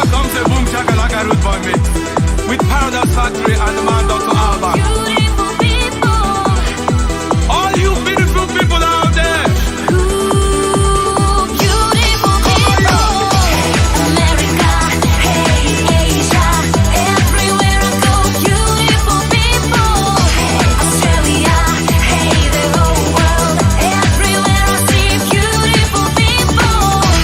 come say boom chaka like a root boy mix with Paradise Factory and the man Dr. Alban. Beautiful people, all you beautiful people out there. ooh, beautiful people. America, hey Asia, everywhere I go, beautiful people. Australia, hey the whole world, everywhere I see beautiful people.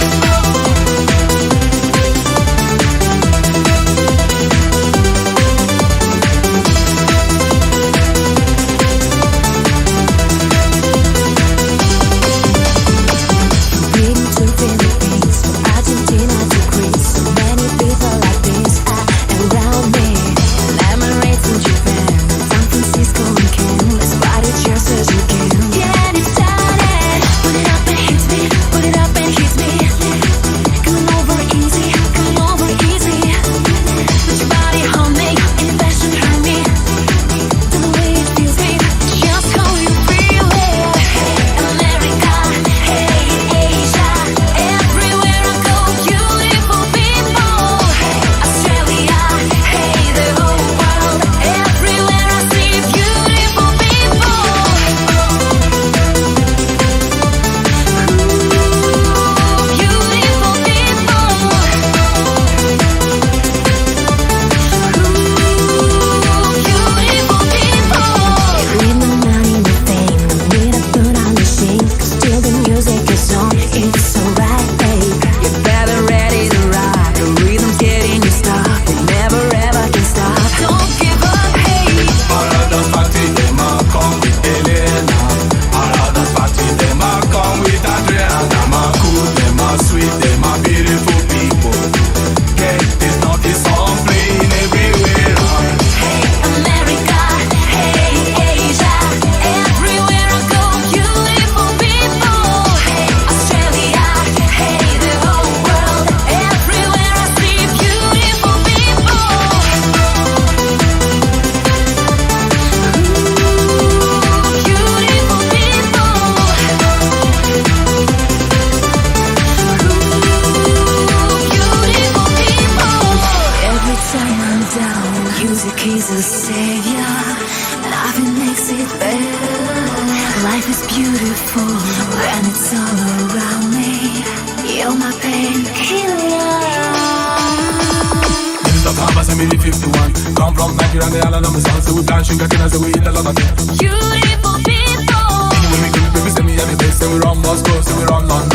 Been to Philippines, from Argentina to Greece, so many people like this around me. Emirates in Japan, San Francisco and Cannes, let's party just as you can. Get it started, put it up and hit me, put it up and hit me. Coming over easy, coming over easy. Put your body on me, any passion hurt me. Do the way it feels me, just how you feel it. America, hey Asia, everywhere I go, beautiful people. Australia, hey the whole world, everywhere I see beautiful people. Beautiful people. With the money, the fame, the need I put on the shame. Still the music is on, it's alright, babe. You're better ready to rock. The rhythm's getting you stuck. It never ever can stop. Don't give up, hey. Paradise Factory, them a come with Elena. Paradise Factory, them a come with Adriana. Them a cool, them a sweet, them a beautiful people. Get this naughty song playing everywhere. Hey America, hey Asia, everywhere I go, beautiful people. Australia, hey the whole world, everywhere I see beautiful people. Beautiful people. Beautiful people. Every time I'm down, music is a savior. Loving makes it better. Life is beautiful when it's all around me. You're my painkiller. This is the time I say me the 51. Come from Nigeria and the island of the sun. So we plant sugar cane and so we eat a lot of it. Beautiful people. Anyway we come, we say me have the best. Say we run Moscow, say we run London.